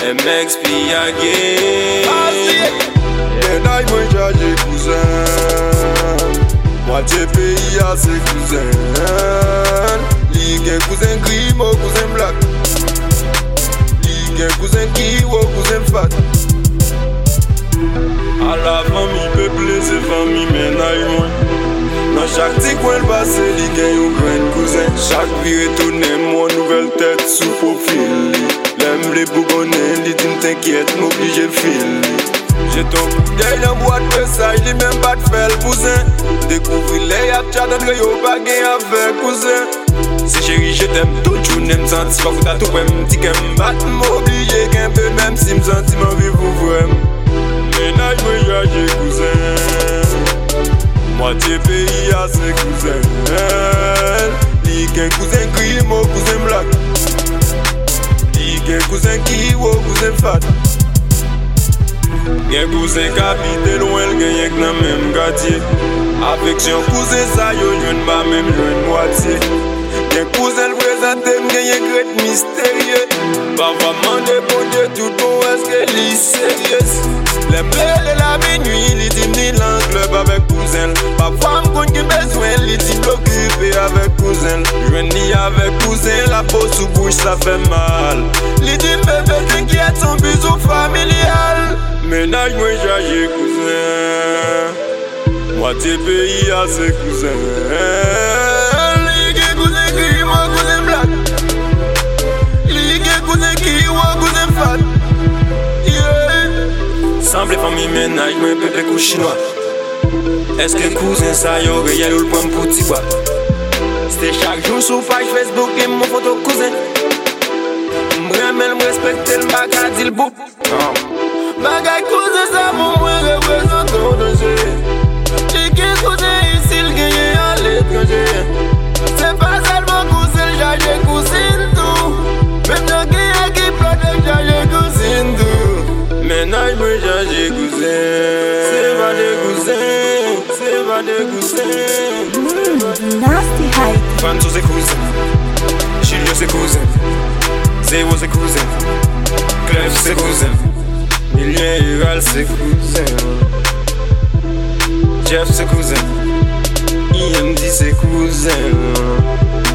MX Piagé. Ménage moi chargé cousin. Moitié pays à ses cousins. Ligue un cousin gris, mon cousin black. Ligue un cousin qui ou cousin fat. À la famille peuplée, c'est famille ménage moi. Dans chaque petit coin le passé, il y a un grand cousin. Chaque vie retourne, moi nouvelle tête sous profil. L'aime les bougonnés, il dit t'inquiète, m'oblige le fil. J'ai ton coup d'œil dans boîte de ça, il est même pas de faire le cousin. Découvrir les yapchats dans le yo bagué avec cousin. Si chérie je t'aime, tout le monde me senti pas foutre à tout, me dit qu'elle me bat, m'oblige qu'un peu même si me senti ma vie vous vraiment. Ménage moi j'ai cousin. Moitié pays à ses cousins. Ligue un cousin gris, mon cousin black. Ligue un cousin qui ou cousin fat. Gen cousin capité loin, le gagne que dans même quartier. Affection cousin ça yo joine pas même joine moitié. Gen cousin le présente me gagne grade mystérieux. Papa mande bon Dieu tout bon est-ce que li sérieux. Les bleus de la minuit, il dit ni l'enclub avec cousin. Parfois m'conne qui besoin, il dit l'occupé avec cousin. Je ni avec cousin, la peau sous bouche ça fait mal. Il dit bébé t'inquiète son bisou familial. Ménage moi j'ai cousin. Moitié pays à ses cousins. Ligue cousin qui moi cousin black. Ligue cousin qui moi cousin fat. Semble famille ménage, moi peuple couche chinois. Est-ce que cousin ça y aurait y'a le point pour t'y boire? C'était chaque jour sur page Facebook et mon photo cousin. M'remel m'respecte le bagay dit le bout. Bagay cousin ça mon moi représente au danger. J'ai qu'un cousin ici le gagne à l'étranger. C'est pas seulement cousin, j'ai cousine tout. Même dans qui protège j'ai cousine tout. Ménage moi j'ai cousin. C'est pas des cousins. C'est pas des cousins. Nasty Hype. Fanto c'est cousin. Chilio c'est cousin. Zéro c'est cousin. Clef c'est cousin. Millien Ural c'est cousin. Jeff c'est cousin. IMD c'est cousin.